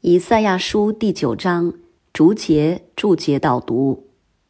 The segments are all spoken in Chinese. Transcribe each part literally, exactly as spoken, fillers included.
以赛亚书第九章逐节注解导读。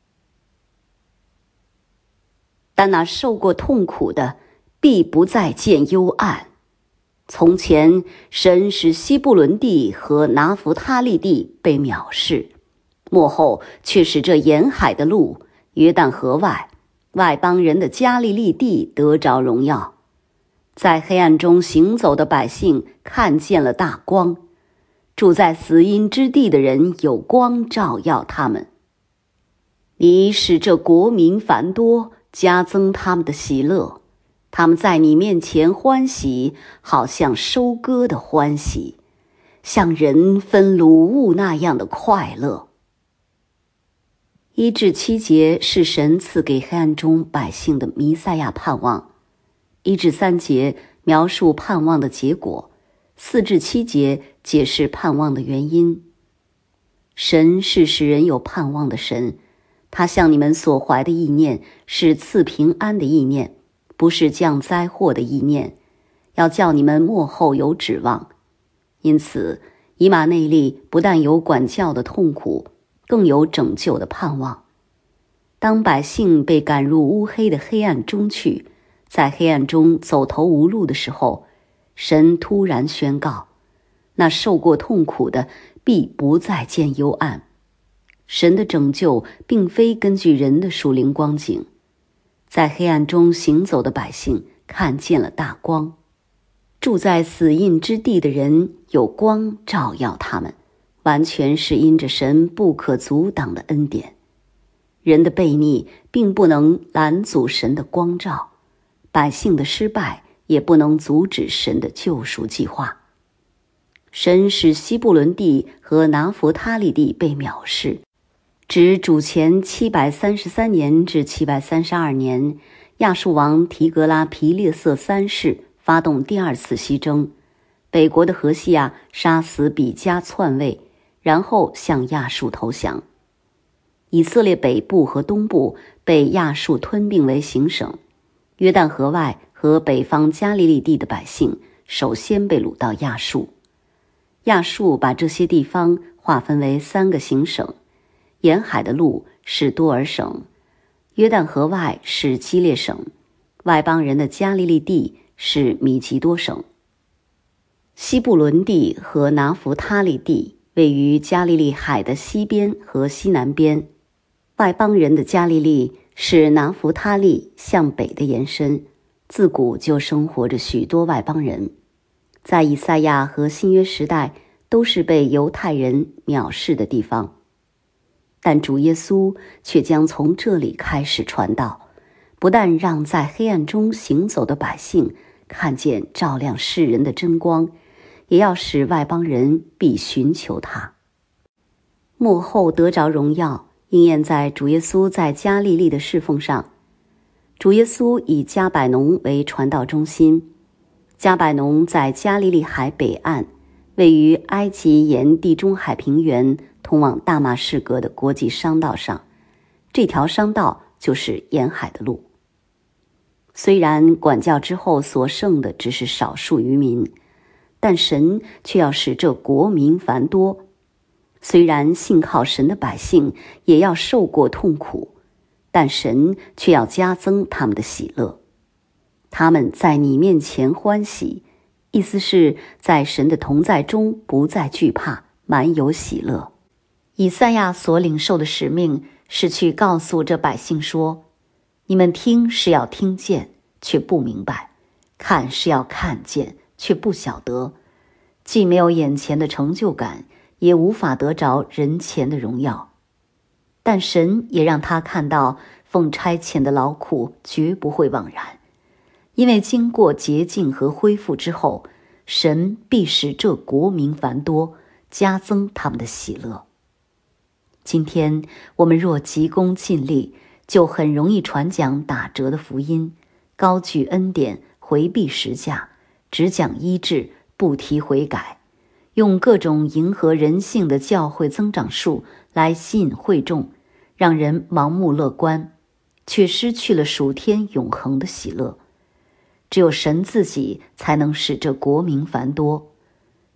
但那受过痛苦的，必不再见幽暗。从前，神使西布伦地和拿弗他利地被藐视，末后却使这沿海的路，约旦河外，外邦人的加利利地得着荣耀。在黑暗中行走的百姓看见了大光，住在死荫之地的人有光照耀他们。你使这国民繁多，加增他们的喜乐，他们在你面前欢喜，好像收割的欢喜，像人分掳物那样的快乐。一至七节是神赐给黑暗中百姓的弥赛亚盼望，一至三节描述盼望的结果，四至七节解释盼望的原因。神是使人有盼望的神，他向你们所怀的意念是赐平安的意念，不是降灾祸的意念，要叫你们末后有指望。因此，以马内利不但有管教的痛苦，更有拯救的盼望。当百姓被赶入乌黑的黑暗中去，在黑暗中走投无路的时候，神突然宣告，那受过痛苦的必不再见幽暗。神的拯救并非根据人的属灵光景，在黑暗中行走的百姓看见了大光，住在死荫之地的人有光照耀他们，完全是因着神不可阻挡的恩典。人的悖逆并不能拦阻神的光照，百姓的失败也不能阻止神的救赎计划。神使西布伦地和拿弗他利地被藐视，指主前七百三十三年至七百三十二年，亚述王提格拉皮列瑟三世发动第二次西征，北国的何西亚杀死比加篡位，然后向亚述投降。以色列北部和东部被亚述吞并为行省，约旦河外和北方加利利地的百姓首先被掳到亚述。亚述把这些地方划分为三个行省，沿海的路是多尔省，约旦河外是基列省，外邦人的加利利地是米吉多省。西布伦地和拿弗他利地位于加利利海的西边和西南边，外邦人的加利利是拿弗他利向北的延伸，自古就生活着许多外邦人，在以赛亚和新约时代都是被犹太人藐视的地方。但主耶稣却将从这里开始传道，不但让在黑暗中行走的百姓看见照亮世人的真光，也要使外邦人必寻求他。末后得着荣耀，应验在主耶稣在加利利的侍奉上。主耶稣以加百农为传道中心，加百农在加利利海北岸，位于埃及沿地中海平原通往大马士革的国际商道上，这条商道就是沿海的路。虽然管教之后所剩的只是少数渔民，但神却要使这国民繁多。虽然信靠神的百姓也要受过痛苦，但神却要加增他们的喜乐。他们在你面前欢喜，意思是在神的同在中不再惧怕，满有喜乐。以赛亚所领受的使命是去告诉这百姓说，你们听是要听见，却不明白；看是要看见，却不晓得。既没有眼前的成就感，也无法得着人前的荣耀。但神也让他看到奉差遣的劳苦绝不会枉然，因为经过洁净和恢复之后，神必使这国民繁多，加增他们的喜乐。今天我们若急功近利，就很容易传讲打折的福音，高举恩典，回避实价，只讲医治，不提悔改，用各种迎合人性的教会增长术来吸引会众，让人盲目乐观，却失去了属天永恒的喜乐。只有神自己才能使这国民繁多。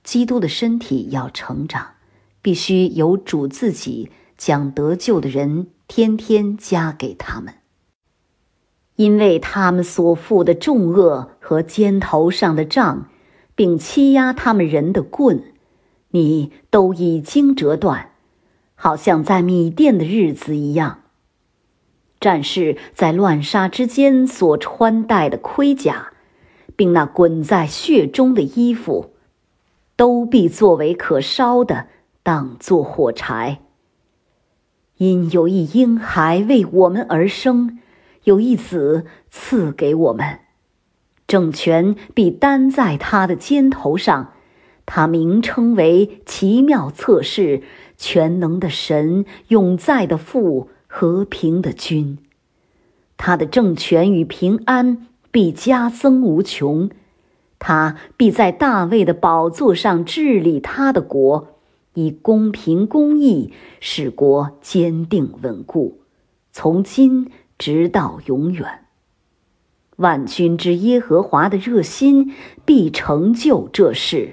基督的身体要成长，必须由主自己将得救的人天天加给他们。因为他们所负的重恶和肩头上的杖，并欺压他们人的棍，你都已经折断，好像在米甸的日子一样。战士在乱杀之间所穿戴的盔甲，并那滚在血中的衣服，都必作为可烧的，当作火柴。因有一婴孩为我们而生，有一子赐给我们，政权必担在他的肩头上，他名称为奇妙策士，全能的神，永在的父，和平的君。他的政权与平安必加增无穷，他必在大卫的宝座上治理他的国，以公平公义使国坚定稳固，从今直到永远。万军之耶和华的热心必成就这事。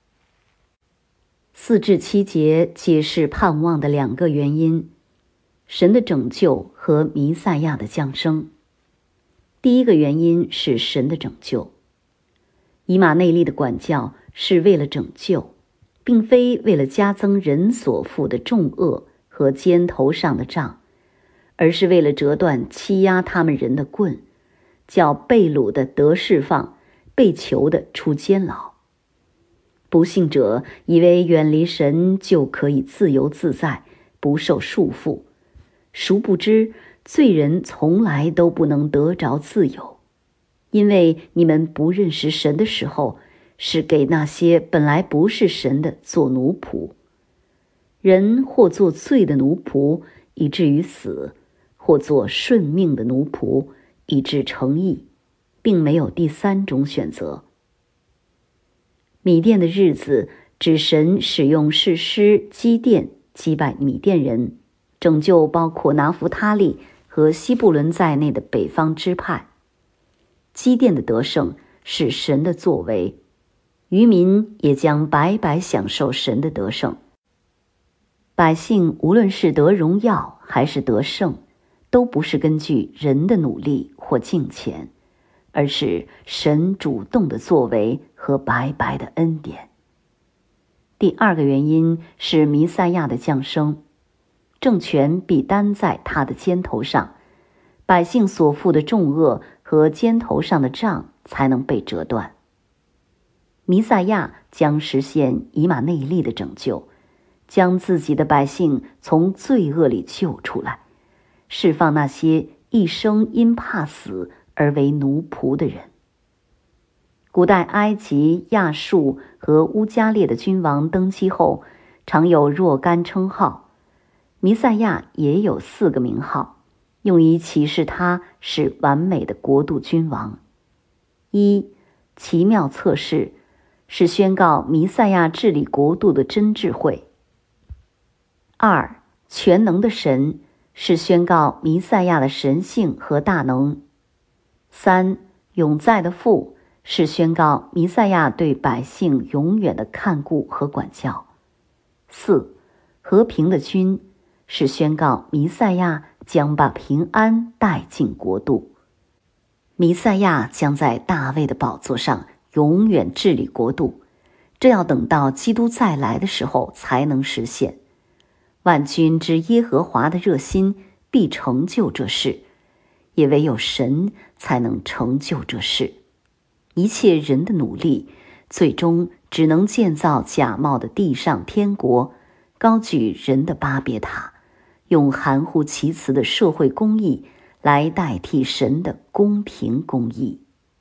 四至七节解释盼望的两个原因：神的拯救和弥赛亚的降生。第一个原因是神的拯救。以马内利的管教是为了拯救，并非为了加增人所负的重恶和肩头上的杖，而是为了折断欺压他们人的棍，叫被掳的得释放，被囚的出监牢。不信者以为远离神就可以自由自在，不受束缚，殊不知罪人从来都不能得着自由，因为你们不认识神的时候，是给那些本来不是神的做奴仆。人或做罪的奴仆，以至于死，或做顺命的奴仆，以致成义，并没有第三种选择。米甸的日子指神使用士师基甸击败米甸人，拯救包括拿弗他利和西布伦在内的北方支派。基甸的得胜是神的作为，渔民也将白白享受神的得胜。百姓无论是得荣耀还是得胜，都不是根据人的努力或敬虔，而是神主动的作为和白白的恩典。第二个原因是弥赛亚的降生，政权必担在他的肩头上，百姓所负的重恶和肩头上的杖才能被折断。弥赛亚将实现以马内利的拯救，将自己的百姓从罪恶里救出来，释放那些一生因怕死而为奴仆的人。古代埃及、亚述和乌加列的君王登基后，常有若干称号，弥赛亚也有四个名号，用以启示他是完美的国度君王。一、奇妙策士，是宣告弥赛亚治理国度的真智慧。二、全能的神，是宣告弥赛亚的神性和大能。三、永在的父，是宣告弥赛亚对百姓永远的看顾和管教。四、和平的君，是宣告弥赛亚将把平安带进国度。弥赛亚将在大卫的宝座上永远治理国度，这要等到基督再来的时候才能实现。万军之耶和华的热心必成就这事，也唯有神才能成就这事。一切人的努力，最终只能建造假冒的地上天国，高举人的巴别塔，用含糊其辞的社会公义来代替神的公平公义。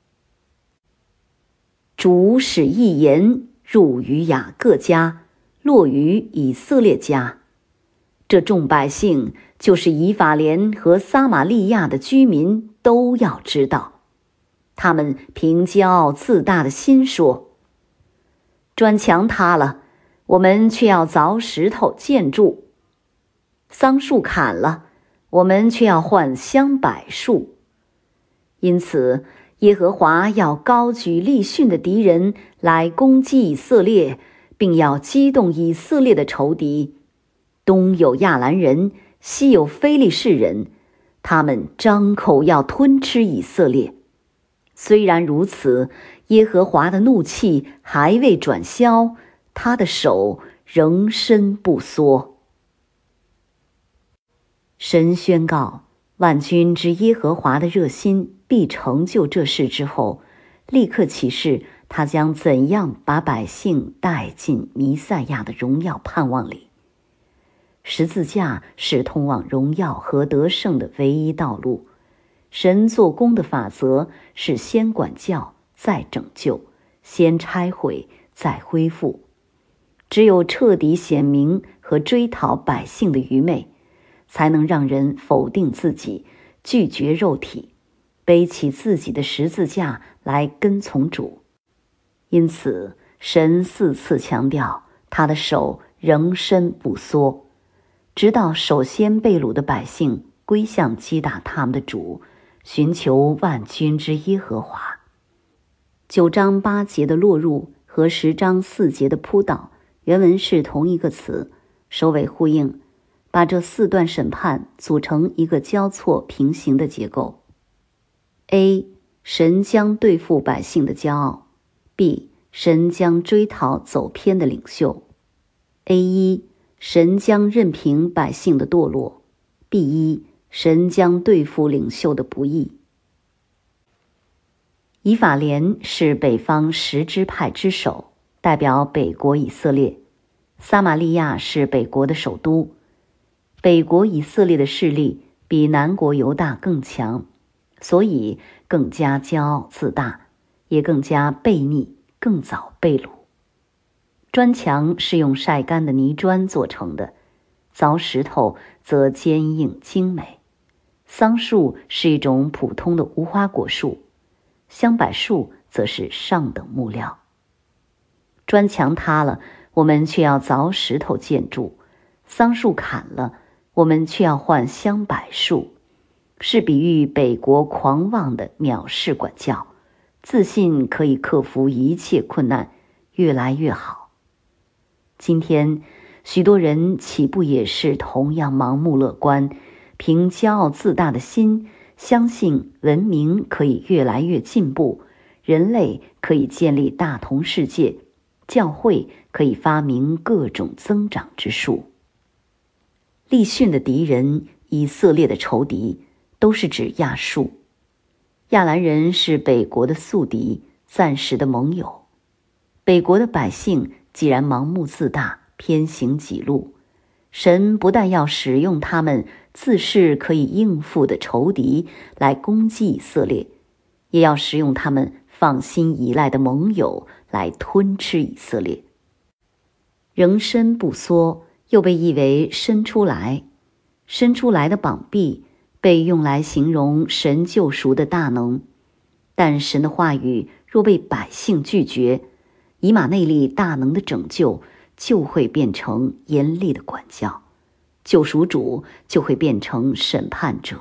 主使一言入于雅各家，落于以色列家。这众百姓，就是以法莲和撒玛利亚的居民，都要知道。他们凭骄傲自大的心说，砖墙塌了，我们却要凿石头建筑；桑树砍了，我们却要换香柏树。因此耶和华要高举利逊的敌人来攻击以色列， 并要激动以色列的仇敌。东有亚兰人，西有非利士人，他们张口要吞吃以色列。虽然如此，耶和华的怒气还未转消，他的手仍伸不缩。神宣告万军之耶和华的热心必成就这事之后，立刻启示他将怎样把百姓带进弥赛亚的荣耀盼望里。十字架是通往荣耀和得胜的唯一道路。神做工的法则是先管教，再拯救，先拆毁，再恢复。只有彻底显明和追讨百姓的愚昧，才能让人否定自己，拒绝肉体，背起自己的十字架来跟从主。因此，神四次强调他的手仍伸不缩，直到首先被掳的百姓归向击打他们的主，寻求万军之耶和华。九章八节的落入和十章四节的扑倒，原文是同一个词，首尾呼应，把这四段审判组成一个交错平行的结构。 A. 神将对付百姓的骄傲。 B. 神将追讨走偏的领袖。 A 一，神将任凭百姓的堕落。 B 一，神将对付领袖的不义。以法莲是北方十支派之首，代表北国以色列。撒玛利亚是北国的首都。北国以色列的势力比南国犹大更强，所以更加骄傲自大，也更加悖逆，更早被掳。砖墙是用晒干的泥砖做成的，凿石头则坚硬精美。桑树是一种普通的无花果树，香柏树则是上等木料。砖墙塌了，我们却要凿石头建筑；桑树砍了，我们却要换香柏树，是比喻北国狂妄的藐视管教，自信可以克服一切困难，越来越好。今天许多人岂不也是同样盲目乐观，凭骄傲自大的心，相信文明可以越来越进步，人类可以建立大同世界，教会可以发明各种增长之术。利逊的敌人，以色列的仇敌，都是指亚述。亚兰人是北国的宿敌，暂时的盟友。北国的百姓既然盲目自大，偏行己路，神不但要使用他们自视可以应付的仇敌来攻击以色列，也要使用他们放心依赖的盟友来吞吃以色列。仍伸不缩又被译为伸出来，伸出来的膀臂被用来形容神救赎的大能，但神的话语若被百姓拒绝，以马内利大能的拯救就会变成严厉的管教，救赎主就会变成审判者。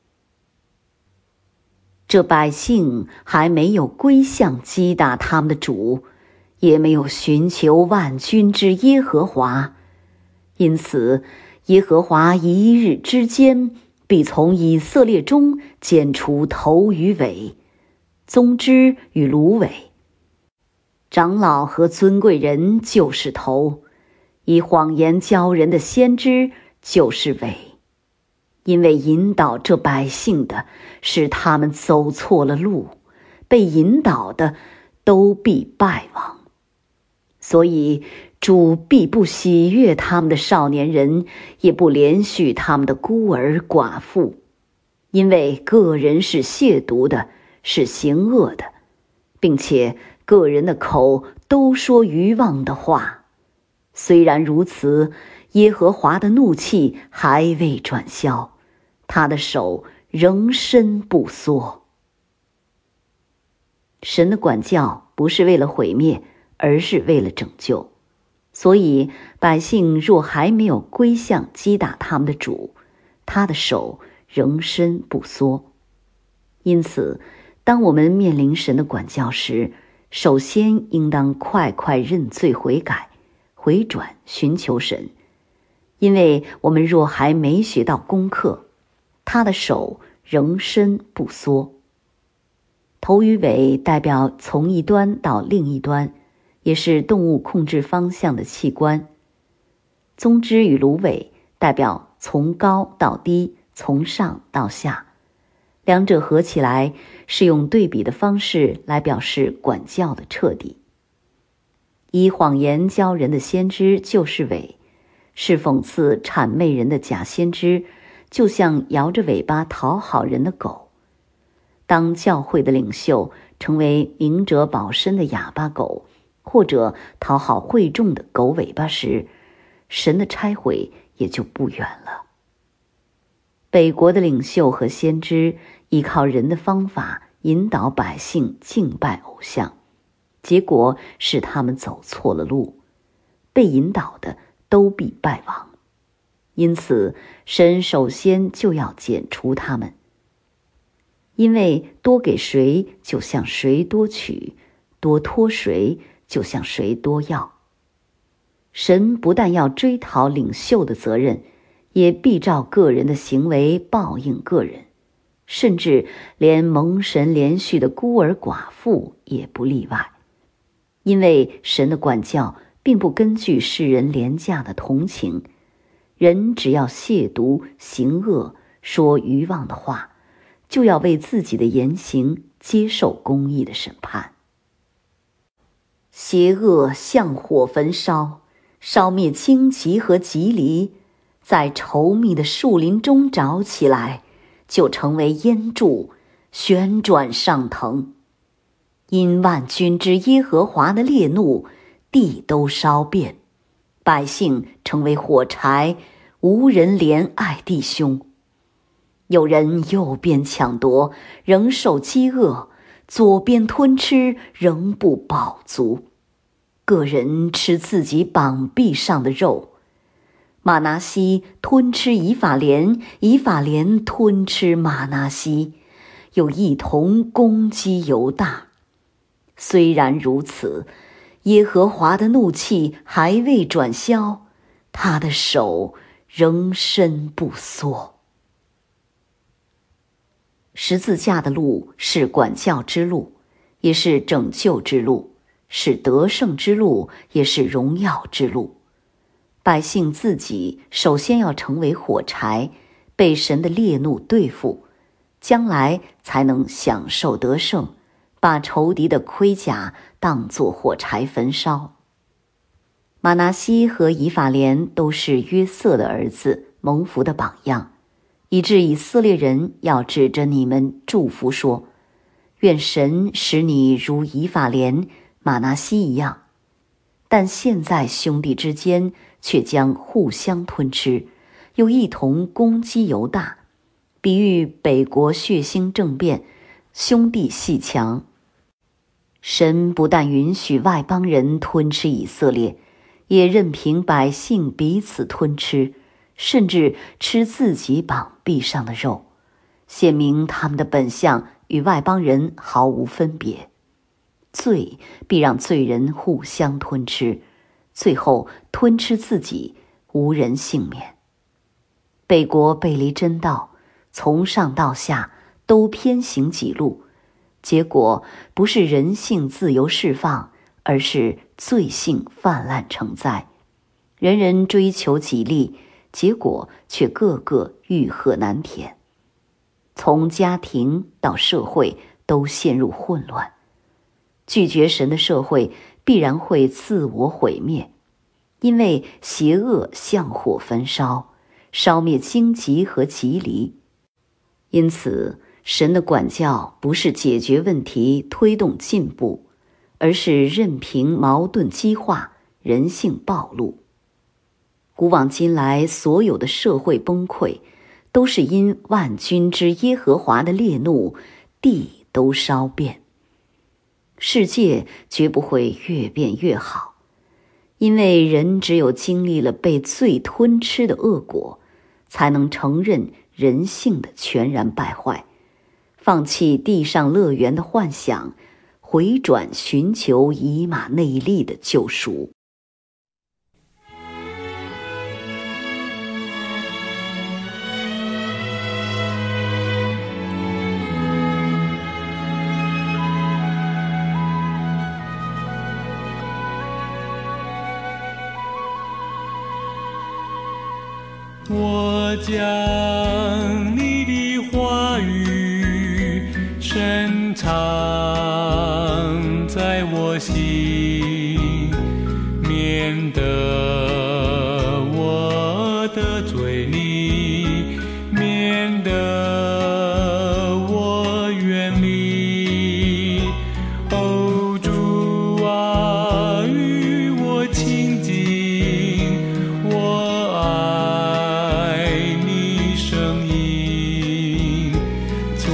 这百姓还没有归向击打他们的主，也没有寻求万军之耶和华，因此耶和华一日之间必从以色列中剪除头与尾，宗枝与芦苇。长老和尊贵人就是头，以谎言教人的先知就是尾。因为引导这百姓的是他们走错了路，被引导的都必败亡。所以主必不喜悦他们的少年人，也不怜恤他们的孤儿寡妇，因为个人是亵渎的，是行恶的，并且个人的口都说愚妄的话。虽然如此，耶和华的怒气还未转消，他的手仍伸不缩。神的管教不是为了毁灭，而是为了拯救。所以百姓若还没有归向击打他们的主，他的手仍伸不缩。因此当我们面临神的管教时，首先应当快快认罪悔改， 回转寻求神。因为我们若还没学到功课，他的手仍伸不缩。头与尾代表从一端到另一端，也是动物控制方向的器官。鬃肢与芦苇代表从高到低，从上到下，两者合起来是用对比的方式来表示管教的彻底。以谎言教人的先知就是尾，是讽刺谄媚人的假先知，就像摇着尾巴讨好人的狗。当教会的领袖成为明哲保身的哑巴狗，或者讨好会众的狗尾巴时，神的拆毁也就不远了。北国的领袖和先知依靠人的方法引导百姓敬拜偶像，结果使他们走错了路，被引导的都必败亡。因此，神首先就要剪除他们。因为多给谁，就向谁多取；多托谁，就向谁多要。神不但要追讨领袖的责任，也必照个人的行为报应个人，甚至连蒙神连续的孤儿寡妇也不例外。因为神的管教并不根据世人廉价的同情，人只要亵渎、行恶、说愚妄的话，就要为自己的言行接受公义的审判。邪恶像火焚烧，烧灭荆棘和棘藜，在稠密的树林中着起来，就成为烟柱，旋转上腾。因万军之耶和华的烈怒，地都烧遍，百姓成为火柴，无人怜爱弟兄。有人右边抢夺，仍受饥饿；左边吞吃，仍不饱足。个人吃自己膀臂上的肉。玛拿西吞吃以法莲，以法莲吞吃玛拿西，又一同攻击犹大。虽然如此，耶和华的怒气还未转消，他的手仍伸不缩。十字架的路是管教之路，也是拯救之路，是得胜之路，也是荣耀之路。百姓自己首先要成为火柴，被神的烈怒对付，将来才能享受得胜，把仇敌的盔甲当作火柴焚烧。玛拿西和以法莲都是约瑟的儿子，蒙福的榜样，以致以色列人要指着你们祝福说：愿神使你如以法莲、玛拿西一样。但现在兄弟之间却将互相吞吃，又一同攻击犹大，比喻北国血腥政变，兄弟阋墙。神不但允许外邦人吞吃以色列，也任凭百姓彼此吞吃，甚至吃自己膀臂上的肉，显明他们的本相与外邦人毫无分别。罪必让罪人互相吞吃，最后吞吃自己，无人幸免。北国背离真道，从上到下都偏行己路，结果不是人性自由释放，而是罪性泛滥成灾。人人追求己利，结果却个个欲壑难填。从家庭到社会都陷入混乱。拒绝神的社会必然会自我毁灭，因为邪恶像火焚烧，烧灭荆棘和棘藜。因此，神的管教不是解决问题、推动进步，而是任凭矛盾激化，人性暴露。古往今来所有的社会崩溃，都是因万军之耶和华的烈怒，地都烧遍。世界绝不会越变越好，因为人只有经历了被罪吞吃的恶果，才能承认人性的全然败坏，放弃地上乐园的幻想，回转寻求以马内利的救赎。 我将你的话语深藏在我心，免得我得罪你，免得我远离。哦，主啊，与我亲近，我爱你声音，做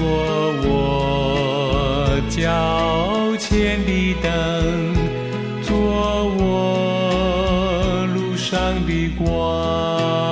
我脚前的灯，做我路上的光。